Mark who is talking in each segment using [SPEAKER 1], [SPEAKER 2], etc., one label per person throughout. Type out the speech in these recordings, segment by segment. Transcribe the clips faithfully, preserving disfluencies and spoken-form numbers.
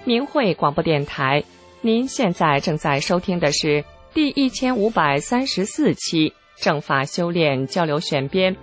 [SPEAKER 1] 明慧广播电台，您现在正在收听的是第一千五百三十四期正法修炼交流选编。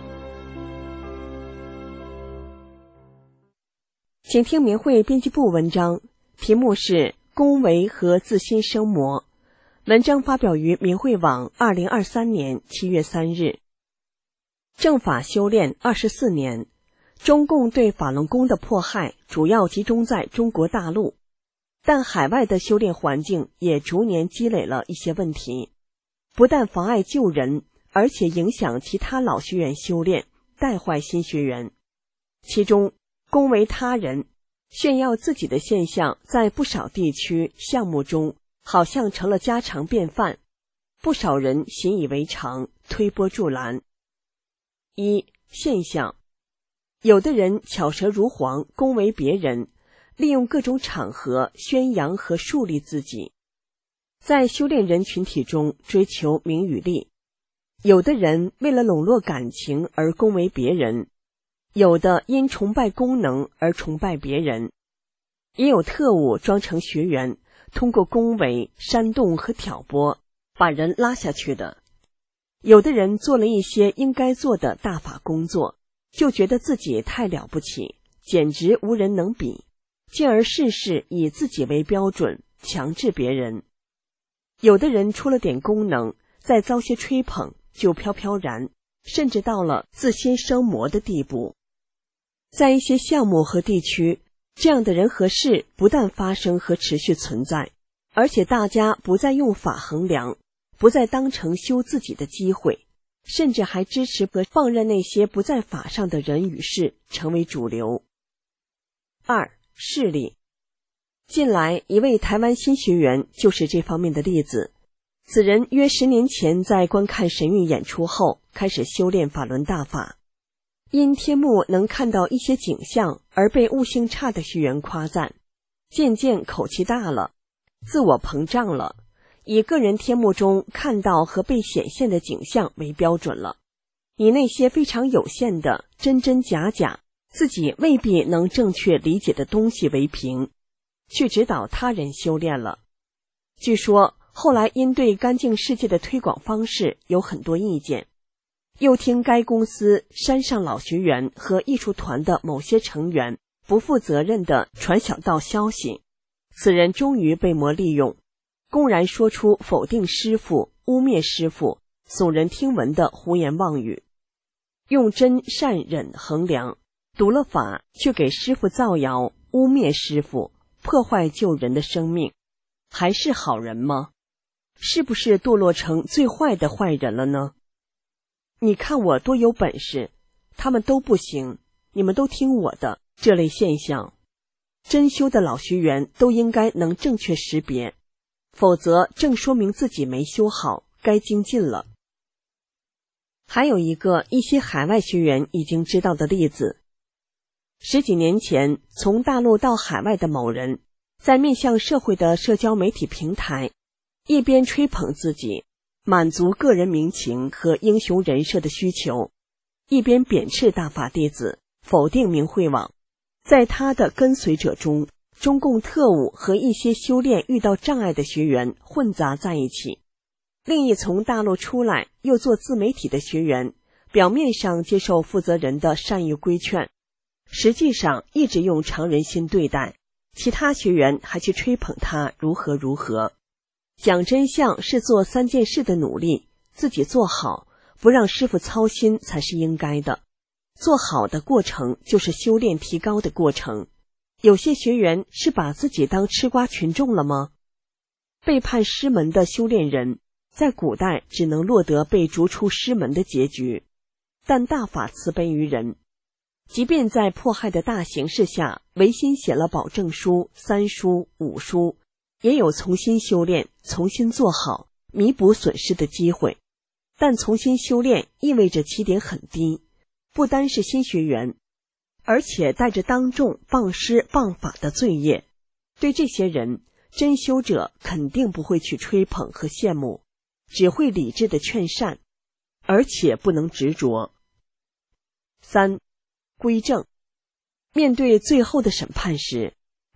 [SPEAKER 2] 请听明慧编辑部文章，题目是恭维和自心生魔。文章发表于明慧网二零二三年七月三日。正法修炼二十四年，中共对法轮功的迫害主要集中在中国大陆，但海外的修炼环境也逐年积累了一些问题，不但妨碍救人，而且影响其他老学员修炼，带坏新学员。其中恭维他人、炫耀自己的现象在不少地区项目中好像成了家常便饭，不少人习以为常，推波助澜。一、现象，有的人巧舌如簧，恭维别人，利用各种场合宣扬和树立自己，在修炼人群体中追求名与利。有的人为了笼络感情而恭维别人，有的因崇拜功能而崇拜别人，也有特务装成学员，通过恭维、煽动和挑拨把人拉下去的。有的人做了一些应该做的大法工作，就觉得自己太了不起，简直无人能比，进而事事以自己为标准，强制别人。有的人出了点功能，再遭些吹捧，就飘飘然，甚至到了自心生魔的地步。在一些项目和地区，这样的人和事不但发生和持续存在，而且大家不再用法衡量，不再当成修自己的机会，甚至还支持和放任那些不在法上的人与事成为主流。二、势力。近来一位台湾新学员就是这方面的例子。此人约十年前在观看神韵演出后，开始修炼法轮大法，因天幕能看到一些景象而被悟性差的学员夸赞，渐渐口气大了，自我膨胀了，以个人天幕中看到和被显现的景象为标准了，以那些非常有限的真真假假，自己未必能正确理解的东西为凭，去指导他人修炼了。据说后来因对干净世界的推广方式有很多意见，又听该公司山上老学员和艺术团的某些成员不负责任地传小道消息，此人终于被魔利用，公然说出否定师父、污蔑师父、耸人听闻的胡言妄语，用真善忍衡量，读了法却给师父造谣，污蔑师父，破坏救人的生命，还是好人吗？是不是堕落成最坏的坏人了呢？你看我多有本事，他们都不行，你们都听我的，这类现象，真修的老学员都应该能正确识别，否则正说明自己没修好，该精进了。还有一个一些海外学员已经知道的例子，十几年前从大陆到海外的某人，在面向社会的社交媒体平台，一边吹捧自己，满足个人民情和英雄人设的需求，一边贬斥大法弟子，否定明慧网。在他的跟随者中，中共特务和一些修炼遇到障碍的学员混杂在一起。另一从大陆出来又做自媒体的学员，表面上接受负责人的善意规劝，实际上一直用常人心对待，其他学员还去吹捧他如何如何。讲真相是做三件事的努力，自己做好，不让师父操心才是应该的。做好的过程就是修炼提高的过程。有些学员是把自己当吃瓜群众了吗？背叛师门的修炼人，在古代只能落得被逐出师门的结局，但大法慈悲于人，即便在迫害的大形势下，违心写了保证书、三书、五书，也有重新修炼、重新做好、弥补损失的机会。但重新修炼意味着起点很低，不单是新学员，而且带着当众谤师谤法的罪业。对这些人，真修者肯定不会去吹捧和羡慕，只会理智的劝善，而且不能执着。三、归正。面对最后的审判时，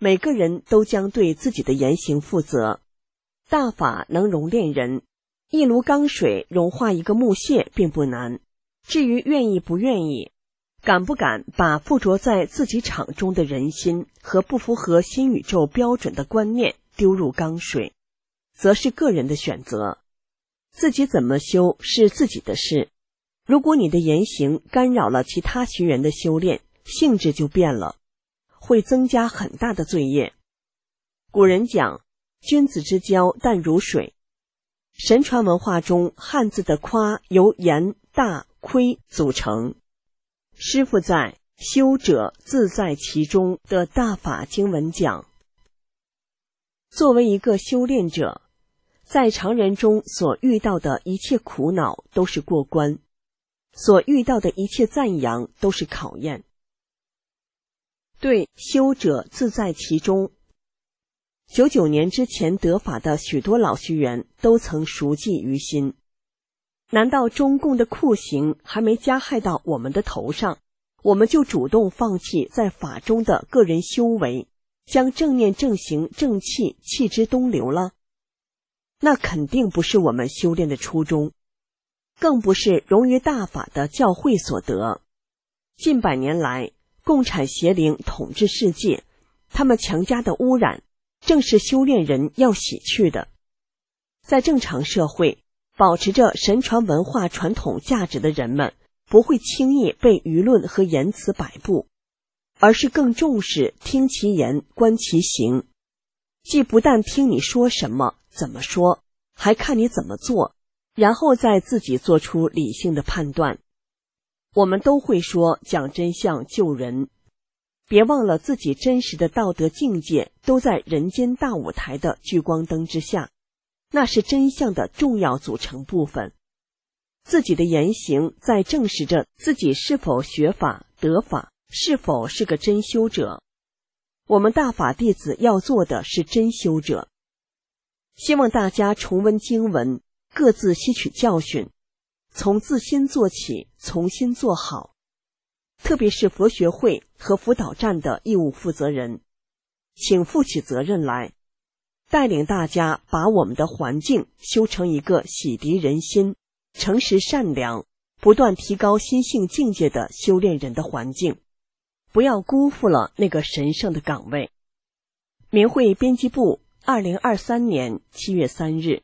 [SPEAKER 2] 每个人都将对自己的言行负责。大法能熔炼人，一炉钢水融化一个木屑并不难。至于愿意不愿意，敢不敢把附着在自己场中的人心和不符合新宇宙标准的观念丢入钢水，则是个人的选择。自己怎么修是自己的事。如果你的言行干扰了其他学员的修炼，性质就变了，会增加很大的罪业。古人讲，君子之交淡如水。神传文化中汉字的夸由言、大、亏组成。师父在修者自在其中的大法经文讲，作为一个修炼者，在常人中所遇到的一切苦恼都是过关，所遇到的一切赞扬都是考验。对修者自在其中，九九年之前得法的许多老学员都曾熟记于心。难道中共的酷刑还没加害到我们的头上，我们就主动放弃在法中的个人修为，将正念正行正气弃之东流了？那肯定不是我们修炼的初衷，更不是融于大法的教诲所得。近百年来，共产邪灵统治世界，他们强加的污染，正是修炼人要洗去的。在正常社会，保持着神传文化传统价值的人们，不会轻易被舆论和言辞摆布，而是更重视听其言观其行，既不但听你说什么怎么说，还看你怎么做，然后再自己做出理性的判断。我们都会说讲真相救人，别忘了自己真实的道德境界都在人间大舞台的聚光灯之下，那是真相的重要组成部分。自己的言行在证实着自己是否学法得法，是否是个真修者。我们大法弟子要做的是真修者。希望大家重温经文，各自吸取教训，从自心做起，从心做好。特别是佛学会和辅导站的义务负责人，请负起责任来，带领大家把我们的环境修成一个洗涤人心、诚实善良、不断提高心性境界的修炼人的环境，不要辜负了那个神圣的岗位。明慧编辑部，二零二三年七月三日。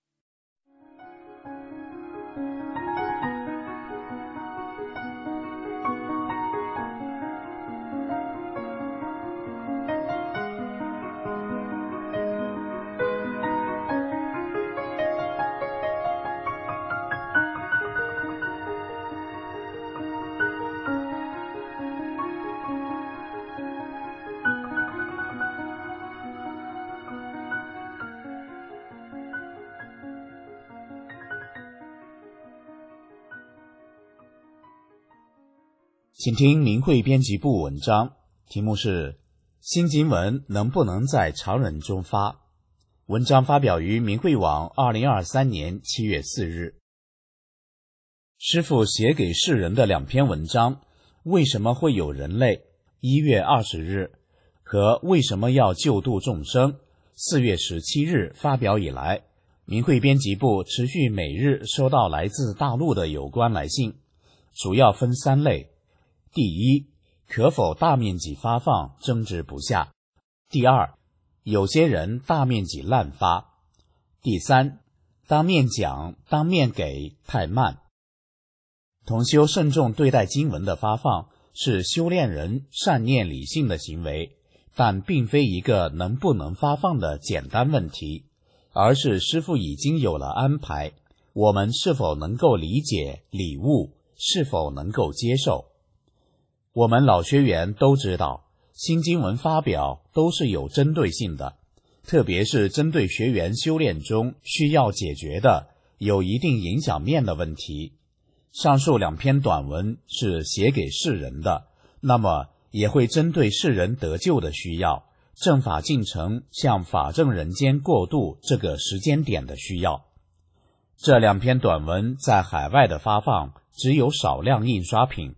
[SPEAKER 3] 请听明慧编辑部文章，题目是新经文能不能在常人中发？文章发表于明慧网二零二三年七月四日。师父写给世人的两篇文章，为什么会有人类？一月二十日和为什么要救度众生？四月十七日发表以来，明慧编辑部持续每日收到来自大陆的有关来信，主要分三类。第一，可否大面积发放，争执不下。第二，有些人大面积滥发。第三，当面讲当面给太慢。同修慎重对待经文的发放，是修炼人善念理性的行为，但并非一个能不能发放的简单问题，而是师父已经有了安排，我们是否能够理解领悟，是否能够接受。我们老学员都知道，新经文发表都是有针对性的，特别是针对学员修炼中需要解决的有一定影响面的问题。上述两篇短文是写给世人的，那么也会针对世人得救的需要，正法进程向法正人间过渡这个时间点的需要。这两篇短文在海外的发放只有少量印刷品，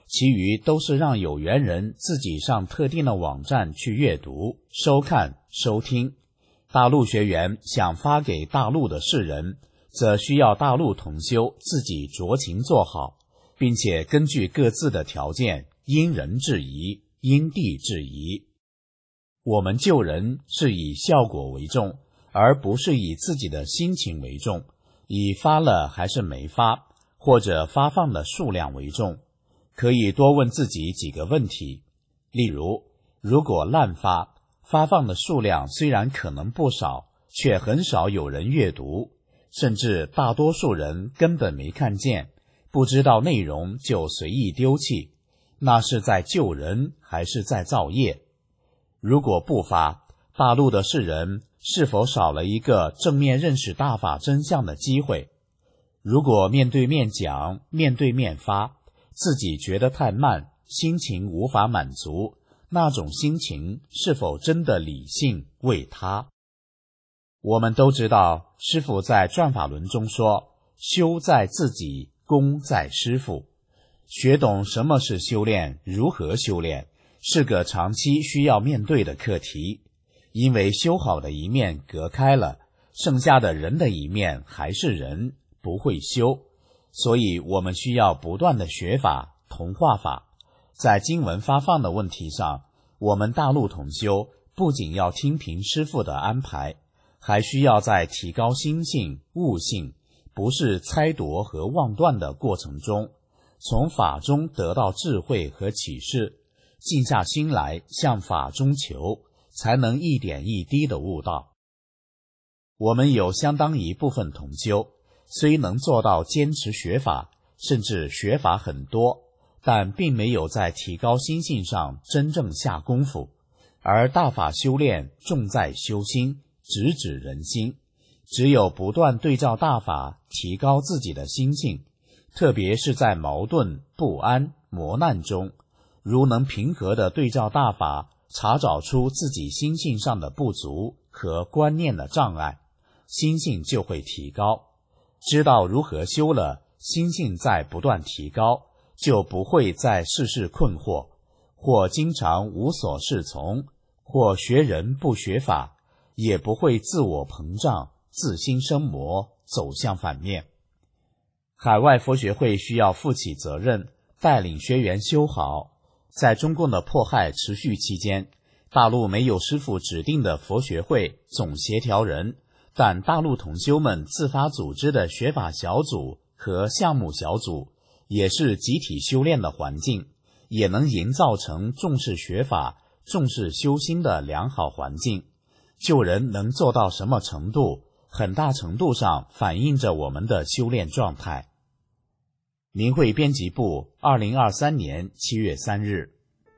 [SPEAKER 3] 其余都是让有缘人自己上特定的网站去阅读、收看、收听。大陆学员想发给大陆的世人，则需要大陆同修自己酌情做好，并且根据各自的条件，因人制宜，因地制宜。我们救人是以效果为重，而不是以自己的心情为重，以发了还是没发，或者发放的数量为重。可以多问自己几个问题，例如，如果滥发，发放的数量虽然可能不少，却很少有人阅读，甚至大多数人根本没看见，不知道内容就随意丢弃，那是在救人还是在造业？如果不发，大陆的世人是否少了一个正面认识大法真相的机会？如果面对面讲，面对面发，自己觉得太慢，心情无法满足，那种心情是否真的理性为他？我们都知道，师父在转法轮中说，修在自己，功在师父。学懂什么是修炼，如何修炼，是个长期需要面对的课题。因为修好的一面隔开了，剩下的人的一面还是人，不会修。所以我们需要不断的学法、同化法。在经文发放的问题上，我们大陆同修不仅要听凭师父的安排，还需要在提高心性、悟性，不是猜夺和妄断的过程中，从法中得到智慧和启示，静下心来向法中求，才能一点一滴的悟道。我们有相当一部分同修虽能做到坚持学法，甚至学法很多，但并没有在提高心性上真正下功夫。而大法修炼重在修心，直指人心。只有不断对照大法，提高自己的心性，特别是在矛盾、不安、磨难中，如能平和地对照大法，查找出自己心性上的不足和观念的障碍，心性就会提高。知道如何修了，心性在不断提高，就不会再事事困惑，或经常无所适从，或学人不学法，也不会自我膨胀，自心生魔，走向反面。海外佛学会需要负起责任，带领学员修好。在中共的迫害持续期间，大陆没有师父指定的佛学会总协调人，但大陆同修们自发组织的学法小组和项目小组，也是集体修炼的环境，也能营造成重视学法、重视修心的良好环境。救人能做到什么程度，很大程度上反映着我们的修炼状态。明慧编辑部，二零二三年七月三日。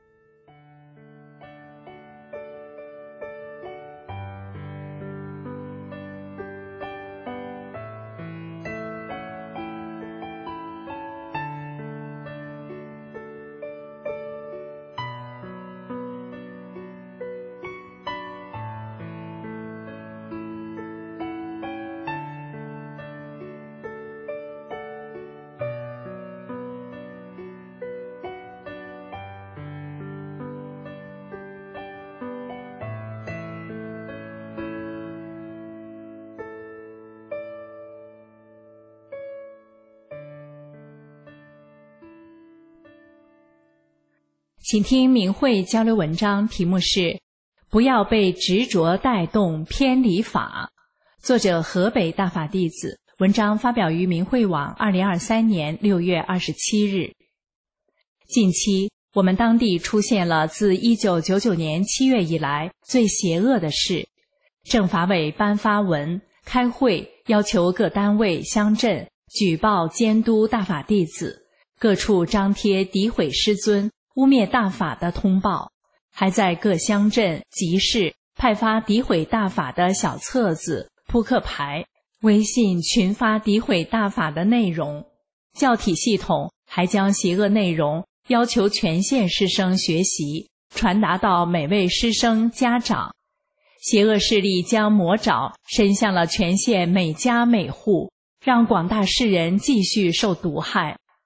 [SPEAKER 4] 请听明慧交流文章，题目是不要被执着带动偏离法，作者河北大法弟子，文章发表于明慧网二零二三年六月二十七日。近期我们当地出现了自一九九九年七月以来最邪恶的事，政法委颁发文开会，要求各单位乡镇举报监督大法弟子，各处张贴诋毁师尊、污蔑大法的通报，还在各乡镇集市派发诋毁大法的小册子、扑克牌，微信群发诋毁大法的内容。教体系统还将邪恶内容要求全县师生学习，传达到每位师生家长。邪恶势力将魔爪伸向了全县每家每户，让广大世人继续受毒害。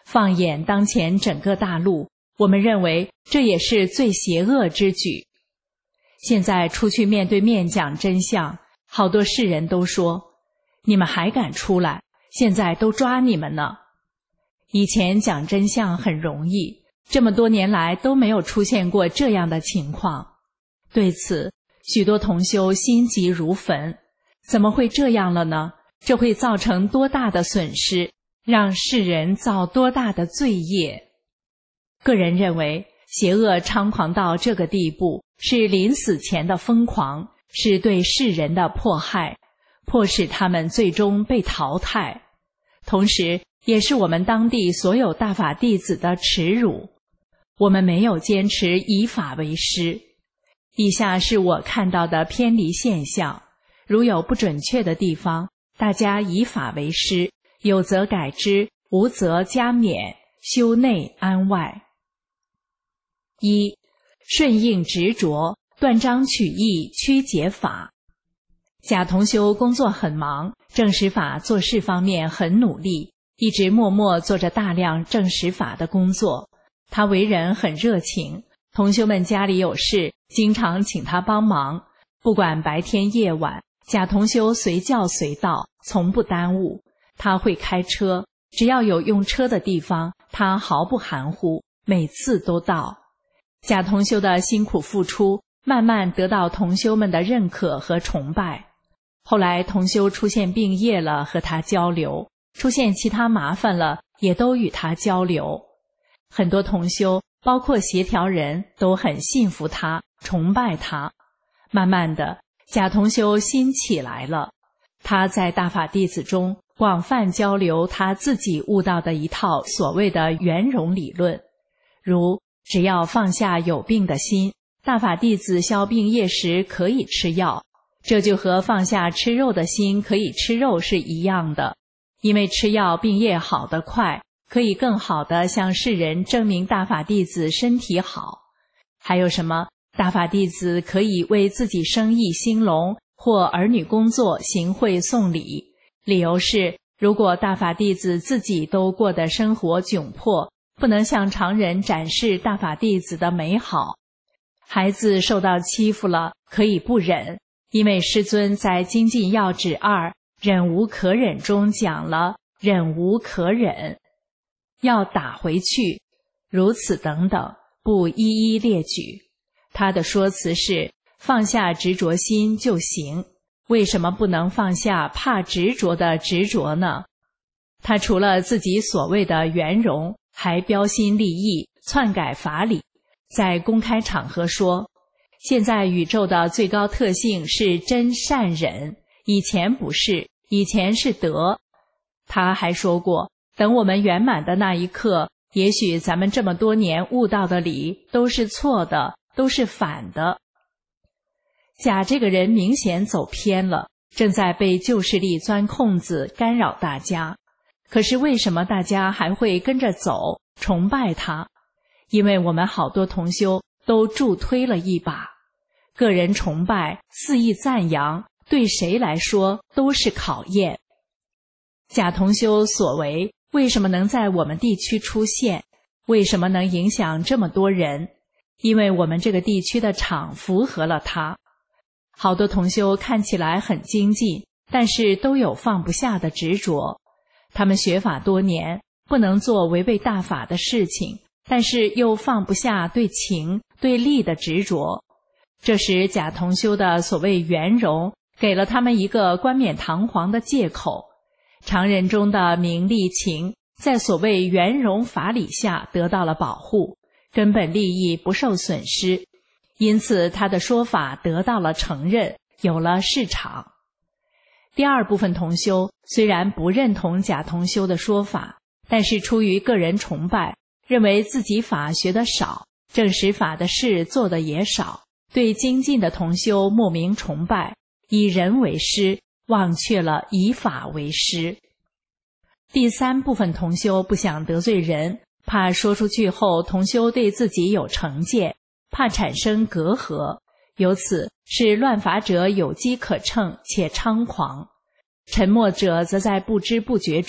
[SPEAKER 4] 放眼当前整个大陆，我们认为这也是最邪恶之举。现在出去面对面讲真相，好多世人都说，你们还敢出来，现在都抓你们呢。以前讲真相很容易，这么多年来都没有出现过这样的情况。对此，许多同修心急如焚，怎么会这样了呢？这会造成多大的损失，让世人造多大的罪业。个人认为，邪恶猖狂到这个地步，是临死前的疯狂，是对世人的迫害，迫使他们最终被淘汰，同时也是我们当地所有大法弟子的耻辱。我们没有坚持以法为师。以下是我看到的偏离现象，如有不准确的地方，大家以法为师，有则改之，无则加勉，修内安外。一、顺应执着，断章取义，曲解法。贾同修工作很忙，证实法做事方面很努力，一直默默做着大量证实法的工作。他为人很热情，同修们家里有事，经常请他帮忙，不管白天夜晚，贾同修随叫随到，从不耽误。他会开车，只要有用车的地方，他毫不含糊，每次都到。贾同修的辛苦付出，慢慢得到同修们的认可和崇拜。后来同修出现病业了，和他交流，出现其他麻烦了，也都与他交流。很多同修，包括协调人，都很信服他，崇拜他。慢慢的，贾同修心起来了，他在大法弟子中广泛交流他自己悟到的一套所谓的圆融理论，如只要放下有病的心，大法弟子消病业时可以吃药，这就和放下吃肉的心可以吃肉是一样的，因为吃药病业好得快，可以更好地向世人证明大法弟子身体好。还有什么大法弟子可以为自己生意兴隆或儿女工作行贿送礼，理由是如果大法弟子自己都过得生活窘迫，不能向常人展示大法弟子的美好。孩子受到欺负了，可以不忍，因为师尊在精进要旨二忍无可忍中讲了忍无可忍，要打回去，如此等等，不一一列举。他的说辞是放下执着心就行，为什么不能放下怕执着的执着呢？他除了自己所谓的圆融，还标新立异，篡改法理，在公开场合说，现在宇宙的最高特性是真善忍，以前不是，以前是德。他还说过，等我们圆满的那一刻，也许咱们这么多年悟到的理都是错的，都是反的。贾这个人明显走偏了，正在被旧势力钻空子，干扰大家。可是为什么大家还会跟着走，崇拜他？因为我们好多同修都助推了一把。个人崇拜、肆意赞扬，对谁来说都是考验。贾同修所为为什么能在我们地区出现？为什么能影响这么多人？因为我们这个地区的场符合了他。好多同修看起来很精进，但是都有放不下的执着。他们学法多年，不能做违背大法的事情，但是又放不下对情、对利的执着。这时贾同修的所谓圆融，给了他们一个冠冕堂皇的借口。常人中的名利情，在所谓圆融法理下得到了保护，根本利益不受损失，因此他的说法得到了承认，有了市场。第二部分同修虽然不认同贾同修的说法，但是出于个人崇拜，认为自己法学得少，证实法的事做得也少，对精进的同修莫名崇拜，以人为师，忘却了以法为师。第三部分同修不想得罪人，怕说出去后同修对自己有成见，怕产生隔阂，由此使乱法者有机可乘且猖狂。沉默者则在不知不觉中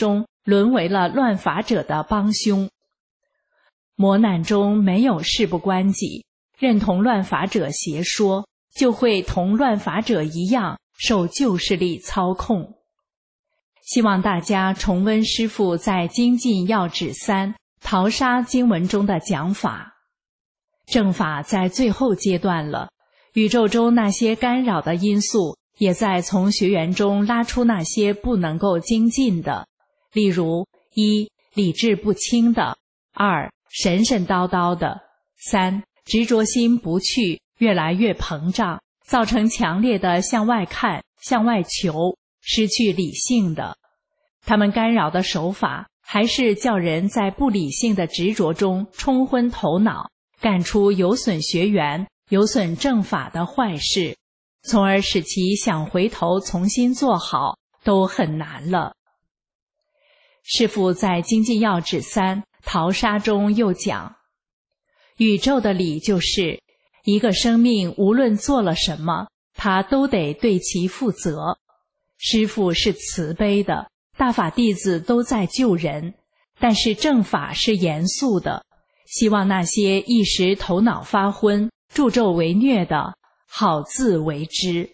[SPEAKER 4] 沦为了乱法者的帮凶。磨难中没有事不关己，认同乱法者邪说，就会同乱法者一样受旧势力操控。希望大家重温师父在精进要旨三淘沙经文中的讲法。正法在最后阶段了，宇宙中那些干扰的因素也在从学员中拉出那些不能够精进的，例如一理智不清的，二神神叨叨的，三执着心不去，越来越膨胀，造成强烈的向外看、向外求，失去理性的。他们干扰的手法还是叫人在不理性的执着中冲昏头脑，干出有损学员、有损正法的坏事，从而使其想回头重新做好都很难了。师父在精进要旨三淘沙中又讲，宇宙的理就是一个生命无论做了什么，他都得对其负责。师父是慈悲的，大法弟子都在救人，但是正法是严肃的，希望那些一时头脑发昏、助纣为虐的，好自为之。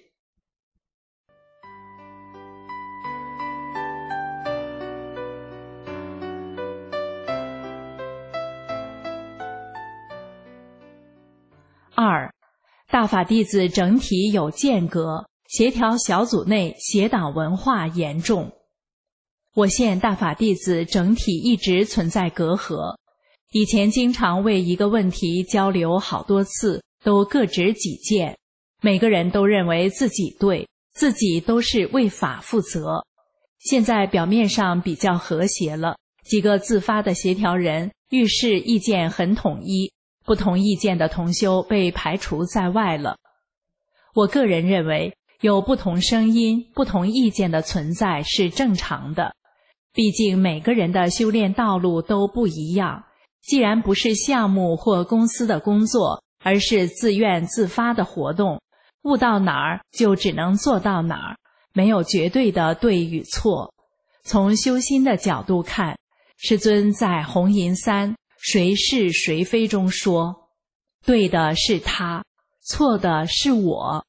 [SPEAKER 4] 二，大法弟子整体有间隔，协调小组内邪党文化严重。我县大法弟子整体一直存在隔阂，以前经常为一个问题交流好多次，都各执己见，每个人都认为自己对，自己都是为法负责。现在表面上比较和谐了，几个自发的协调人遇事意见很统一，不同意见的同修被排除在外了。我个人认为，有不同声音、不同意见的存在是正常的，毕竟每个人的修炼道路都不一样，既然不是项目或公司的工作，而是自愿自发的活动，悟到哪儿就只能做到哪儿，没有绝对的对与错。从修心的角度看，师尊在红银三谁是谁非中说，对的是他，错的是我。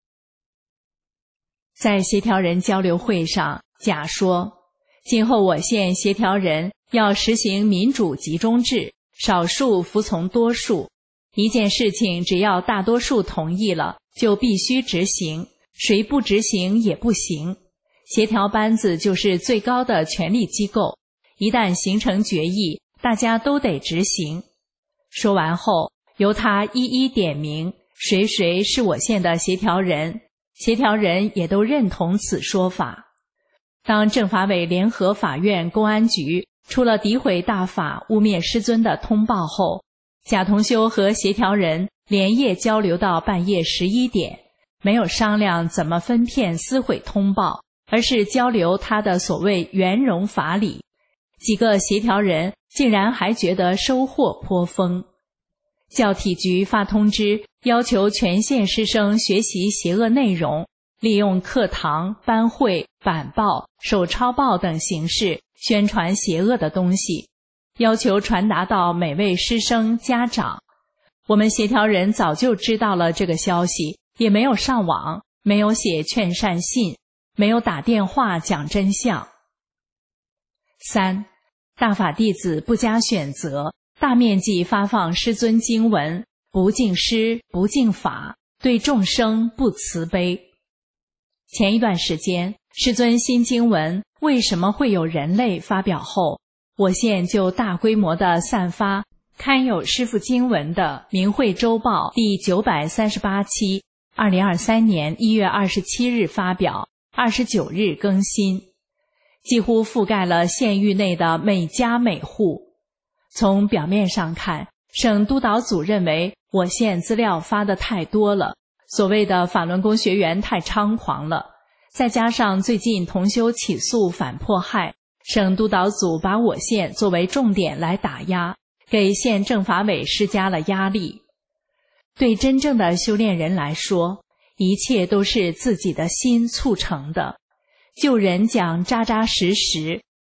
[SPEAKER 4] 在协调人交流会上，甲说，今后我县协调人要实行民主集中制，少数服从多数，一件事情只要大多数同意了，就必须执行，谁不执行也不行。协调班子就是最高的权力机构，一旦形成决议，大家都得执行。说完后，由他一一点名谁谁是我县的协调人，协调人也都认同此说法。当政法委联合法院公安局出了诋毁大法、污蔑师尊的通报后，贾同修和协调人连夜交流到半夜十一点，没有商量怎么分片撕毁通报，而是交流他的所谓圆融法理。几个协调人竟然还觉得收获颇丰。教体局发通知，要求全县师生学习邪恶内容，利用课堂、班会、板报、手抄报等形式宣传邪恶的东西，要求传达到每位师生、家长。我们协调人早就知道了这个消息，也没有上网，没有写劝善信，没有打电话讲真相。三，大法弟子不加选择，大面积发放师尊经文，不敬师，不敬法，对众生不慈悲。前一段时间，师尊新经文为什么会有人类发表后，我县就大规模的散发刊有师父经文的明慧周报第九百三十八期，二零二三年一月二十七日发表，二十九日更新，几乎覆盖了县域内的每家每户。从表面上看，省督导组认为我县资料发得太多了，所谓的法轮功学员太猖狂了，再加上最近同修起诉反迫害，省督导组把我县作为重点来打压，给县政法委施加了压力。对真正的修炼人来说，一切都是自己的心促成的。救人讲扎扎实实，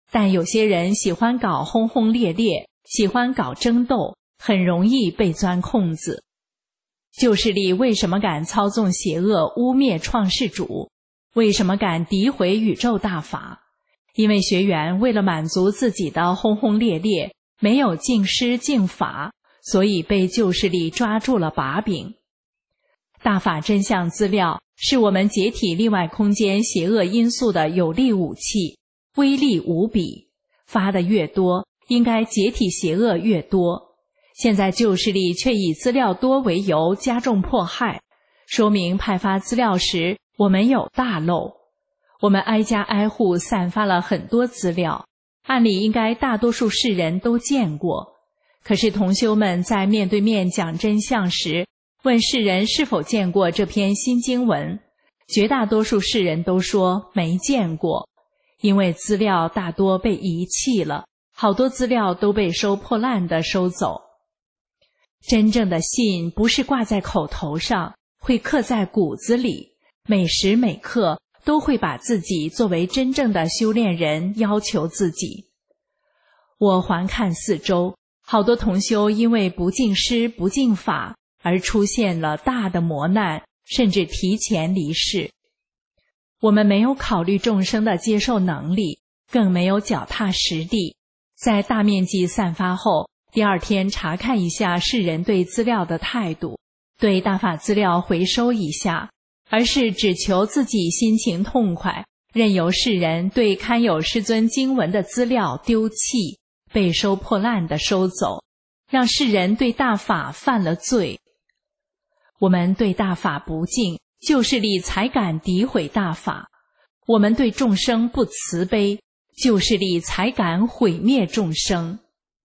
[SPEAKER 4] 但有些人喜欢搞轰轰烈烈，喜欢搞争斗，很容易被钻空子。旧势力为什么敢操纵邪恶，污蔑创世主？为什么敢诋毁宇宙大法？因为学员为了满足自己的轰轰烈烈，没有敬师敬法，所以被旧势力抓住了把柄。大法真相资料是我们解体例外空间邪恶因素的有力武器，威力无比，发的越多，应该解体邪恶越多。现在旧势力却以资料多为由加重迫害，说明派发资料时我们有大漏。我们挨家挨户散发了很多资料，按理应该大多数世人都见过，可是同修们在面对面讲真相时，问世人是否见过这篇新经文，绝大多数世人都说没见过，因为资料大多被遗弃了，好多资料都被收破烂的收走。真正的信不是挂在口头上，会刻在骨子里，每时每刻都会把自己作为真正的修炼人要求自己。我环看四周，好多同修因为不敬师不敬法而出现了大的磨难，甚至提前离世。我们没有考虑众生的接受能力，更没有脚踏实地，在大面积散发后，第二天查看一下世人对资料的态度，对大法资料回收一下，而是只求自己心情痛快，任由世人对堪有师尊经文的资料丢弃，被收破烂的收走，让世人对大法犯了罪。我们对大法不敬，旧势力才敢诋毁大法；我们对众生不慈悲，旧势力才敢毁灭众生。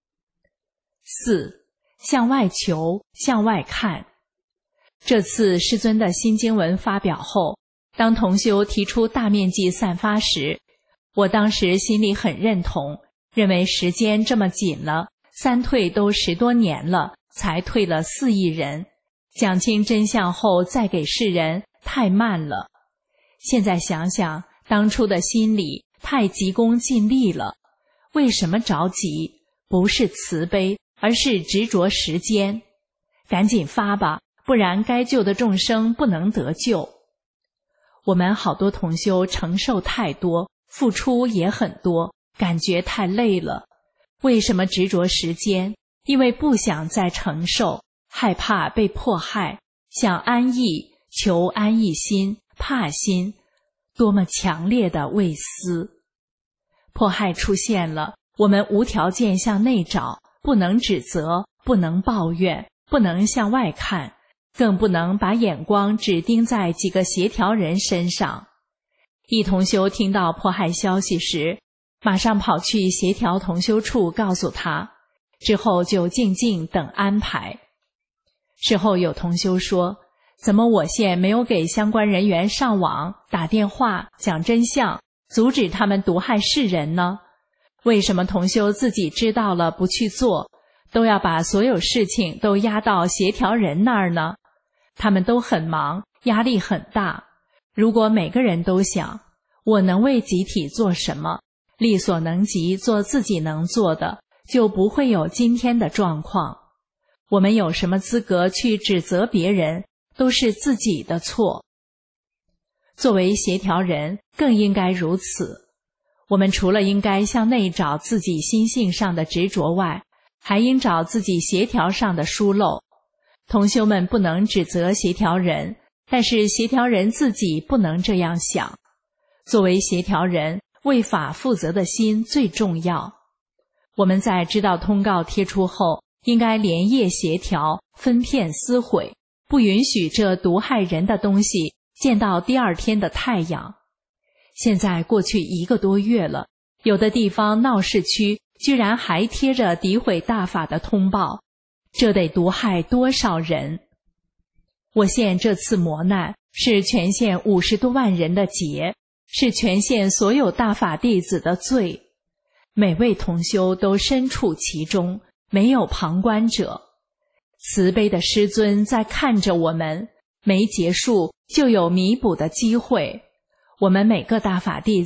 [SPEAKER 4] 四、向外求，向外看。这次师尊的新经文发表后，当同修提出大面积散发时，我当时心里很认同，认为时间这么紧了，三退都十多年了，才退了四亿人，讲清真相后再给世人太慢了。现在想想，当初的心里太急功近利了。为什么着急？不是慈悲，而是执着时间。赶紧发吧，不然该救的众生不能得救。我们好多同修承受太多，付出也很多，感觉太累了。为什么执着时间？因为不想再承受，害怕被迫害，想安逸，求安逸心，怕心，多么强烈的畏思。迫害出现了，我们无条件向内找，不能指责，不能抱怨，不能向外看，更不能把眼光只盯在几个协调人身上。一同修听到迫害消息时，马上跑去协调同修处告诉他，之后就静静等安排。事后有同修说，怎么我县没有给相关人员上网打电话讲真相，阻止他们毒害世人呢？为什么同修自己知道了不去做，都要把所有事情都压到协调人那儿呢？他们都很忙，压力很大。如果每个人都想，我能为集体做什么，力所能及做自己能做的，就不会有今天的状况。我们有什么资格去指责别人？都是自己的错。作为协调人，更应该如此。我们除了应该向内找自己心性上的执着外，还应找自己协调上的疏漏。同修们不能指责协调人，但是协调人自己不能这样想。作为协调人，为法负责的心最重要。我们在知道通告贴出后，应该连夜协调，分片撕毁，不允许这毒害人的东西见到第二天的太阳。现在过去一个多月了，有的地方闹市区居然还贴着诋毁大法的通报，这得毒害多少人？我县这次磨难是全县五十多万人的劫，是全县所有大法弟子的罪。每位同修都身处其中，没有旁观者。慈悲的师尊在看着我们，没结束就有弥补的机会。我们每个大法弟子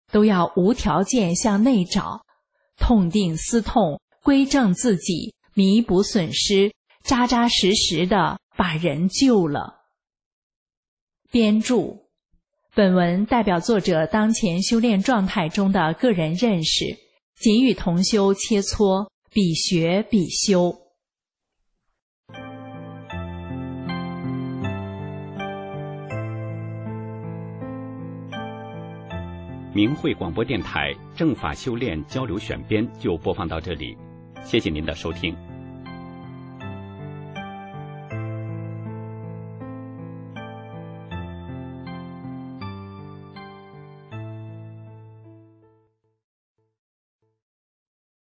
[SPEAKER 4] 都要无条件向内找，痛定思痛，归正自己，弥补损失，扎扎实实的把人救了。编注：本文代表作者当前修炼状态中的个人认识，仅与同修切磋，比学比修。
[SPEAKER 5] 明慧广播电台正法修炼交流选编就播放到这里，谢谢您的收听。